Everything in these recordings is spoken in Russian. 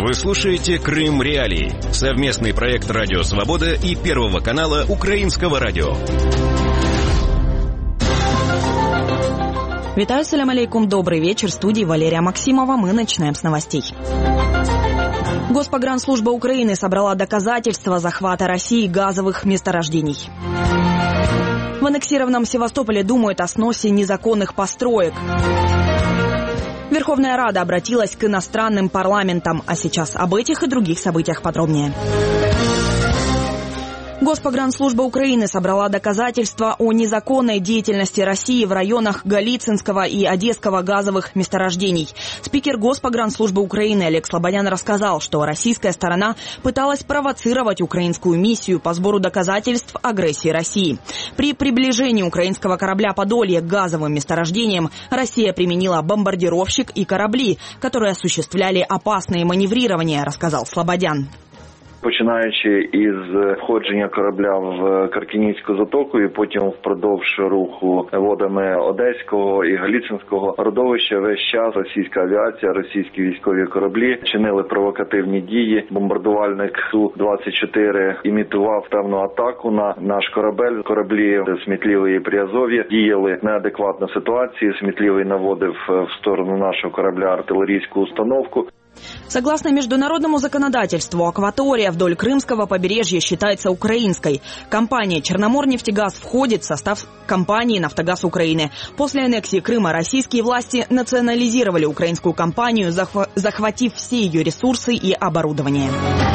Вы слушаете «Крым Реалии» — совместный проект «Радио Свобода» и Первого канала Украинского радио. Витаю, салям алейкум, добрый вечер. В студии Валерия Максимова. Мы начинаем с новостей. Госпогранслужба Украины собрала доказательства захвата России газовых месторождений. В аннексированном Севастополе думают о сносе незаконных построек. Верховная Рада обратилась к иностранным парламентам. А сейчас об этих и других событиях подробнее. Госпогранслужба Украины собрала доказательства о незаконной деятельности России в районах Голицынского и Одесского газовых месторождений. Спикер Госпогранслужбы Украины Олег Слободян рассказал, что российская сторона пыталась провоцировать украинскую миссию по сбору доказательств агрессии России. При приближении украинского корабля «Подолье» к газовым месторождениям Россия применила бомбардировщик и корабли, которые осуществляли опасное маневрирование, рассказал Слободян. Починаючи із входження корабля в Каркінівську затоку і потім впродовж руху водами Одеського і Галіцинського родовища, весь час російська авіація, російські військові кораблі чинили провокативні дії. Бомбардувальник Су-24 імітував певну атаку на наш корабель. Кораблі Смітливий і Приазов'я діяли неадекватно ситуації. Смітливий наводив в сторону нашого корабля артилерійську установку. Согласно международному законодательству, акватория вдоль Крымского побережья считается украинской. Компания «Черноморнефтегаз» входит в состав компании «Нафтогаз Украины». После аннексии Крыма российские власти национализировали украинскую компанию, захватив все ее ресурсы и оборудование.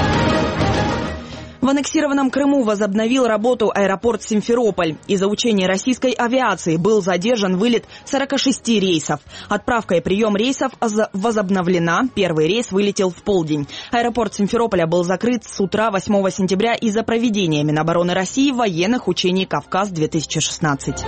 В аннексированном Крыму возобновил работу аэропорт Симферополь. Из-за учений российской авиации был задержан вылет 46 рейсов. Отправка и прием рейсов возобновлена. Первый рейс вылетел в полдень. Аэропорт Симферополя был закрыт с утра 8 сентября из-за проведения Минобороны России военных учений «Кавказ-2016».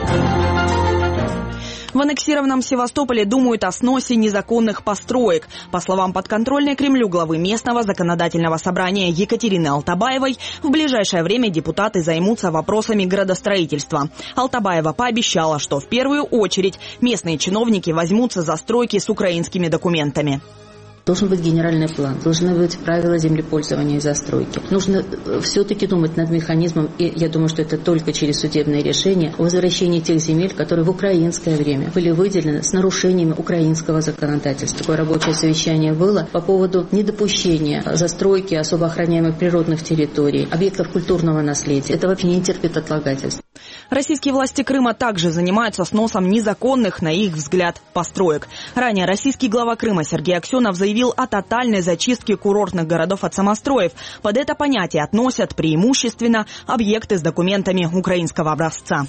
В аннексированном Севастополе думают о сносе незаконных построек. По словам подконтрольной Кремлю главы местного законодательного собрания Екатерины Алтабаевой, в ближайшее время депутаты займутся вопросами градостроительства. Алтабаева пообещала, что в первую очередь местные чиновники возьмутся за стройки с украинскими документами. Должен быть генеральный план, должны быть правила землепользования и застройки. Нужно все-таки думать над механизмом, и я думаю, что это только через судебные решения, о возвращении тех земель, которые в украинское время были выделены с нарушениями украинского законодательства. Такое рабочее совещание было по поводу недопущения застройки особо охраняемых природных территорий, объектов культурного наследия. Это вообще не терпит отлагательств. Российские власти Крыма также занимаются сносом незаконных, на их взгляд, построек. Ранее российский глава Крыма Сергей Аксенов заявил о тотальной зачистке курортных городов от самостроев. Под это понятие относят преимущественно объекты с документами украинского образца.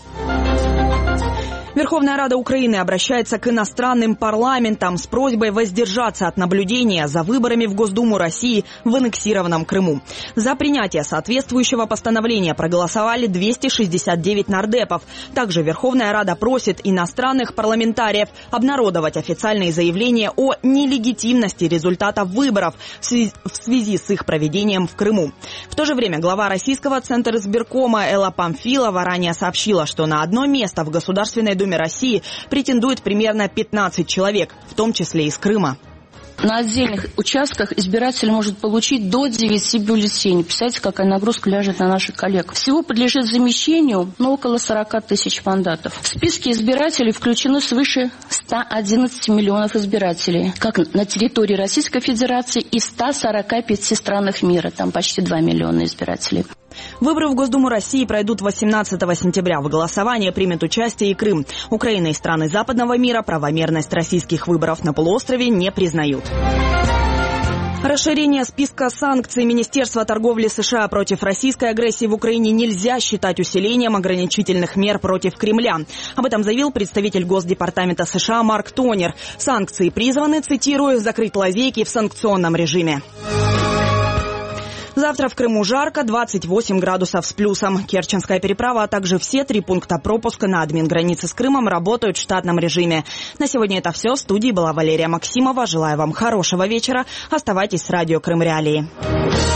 Верховная Рада Украины обращается к иностранным парламентам с просьбой воздержаться от наблюдения за выборами в Госдуму России в аннексированном Крыму. За принятие соответствующего постановления проголосовали 269 нардепов. Также Верховная Рада просит иностранных парламентариев обнародовать официальные заявления о нелегитимности результатов выборов в связи с их проведением в Крыму. В то же время глава Российского Центризбиркома Элла Памфилова ранее сообщила, что на одно место в Государственной Думе России претендует примерно 15 человек, в том числе из Крыма. На отдельных участках избиратель может получить до 9 бюллетеней. Представляете, какая нагрузка ляжет на наших коллег. Всего подлежит замещению около 40 тысяч мандатов. В списке избирателей включены свыше 111 миллионов избирателей, как на территории Российской Федерации и 145 странах мира. Там почти 2 миллиона избирателей. Выборы в Госдуму России пройдут 18 сентября. В голосовании примет участие и Крым. Украина и страны западного мира правомерность российских выборов на полуострове не признают. Расширение списка санкций Министерства торговли США против российской агрессии в Украине нельзя считать усилением ограничительных мер против Кремля. Об этом заявил представитель Госдепартамента США Марк Тонер. Санкции призваны, цитирую, закрыть лазейки в санкционном режиме. Завтра в Крыму жарко, 28 градусов с плюсом. Керченская переправа, а также все 3 пункта пропуска на админгранице с Крымом работают в штатном режиме. На сегодня это все. В студии была Валерия Максимова. Желаю вам хорошего вечера. Оставайтесь с радио Крым Реалии.